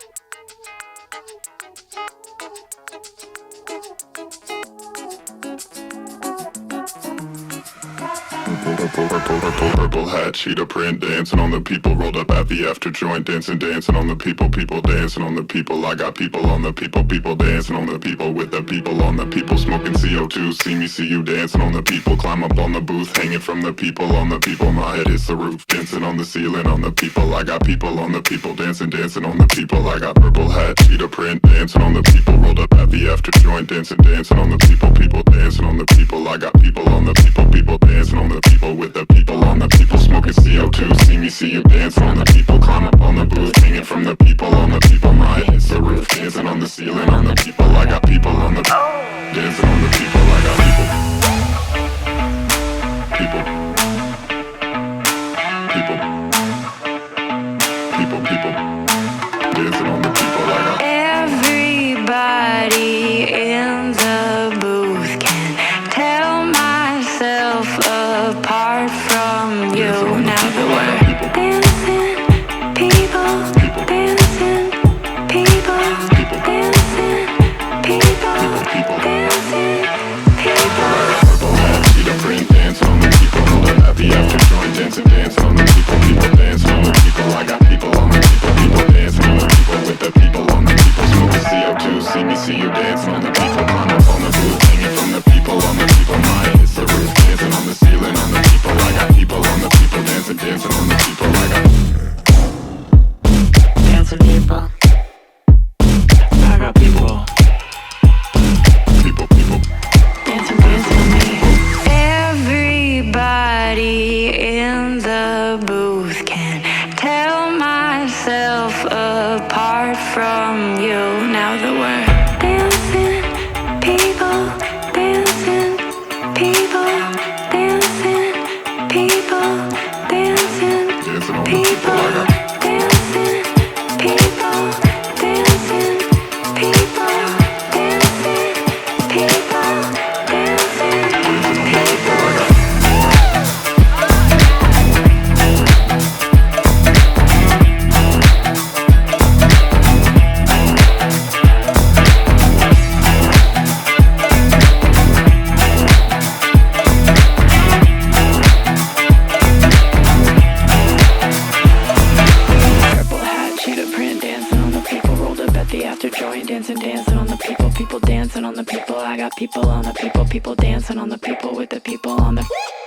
Purple hat, cheetah print, dancing on the people. Rolled up at the after joint, dancing on the people. People dancing on the people. I got people on the people. People dancing on the people with the people on the people. Smoking CO2, see me, see you dancing on the people. Climb up on the booth, hanging from the people on the people. My head is the roof, dancing on the ceiling on the people. I got people on the people, dancing on the people. I got purple hat, cheetah print, dancing on the people. Rolled up at the after joint, dancing on the people. People dancing on the people. I got people on the people. People dancing on the people with the people on the people. Smoking CO2, see me, see you dancing on the people. Climb up on the booth, hanging from the people on the people. My head hits the roof, dancing on the ceiling on the people. I got people on the dancing on the people. I got people. People. People. People. People. Dancing on the people. I got everybody in the booth can tell myself apart from you. Now that we're dancing, people, dancing, people, dancing, people, dancing, people. purple hat, cheetah print, dancing on the people. Rolled up at the after joint, dancing on the people. People dancing on the people. I got people on the people. People dancing on the people with the people on the people. Smoking CO2, see me, see you dancing on the people. Climb up on the booth, hanging from the people on the people. My head hits the roof, dancing on the ceiling on the people. I got people on the people, dancing on the people. I got dancing people. I got people. people. Dancing on me. Everybody in the booth can tell myself apart from you. Now that we're dancing, people, dancing, people, dancing, people, dancing, Dancing on the people, people. I got dancing, people, dancing, people, dancing, people, dancing, people. Purple hat, cheetah print, dancing on the people. Rolled up at the after joint, dancing on the people. People dancing on the people. I got people on the people. People dancing on the people with the people on the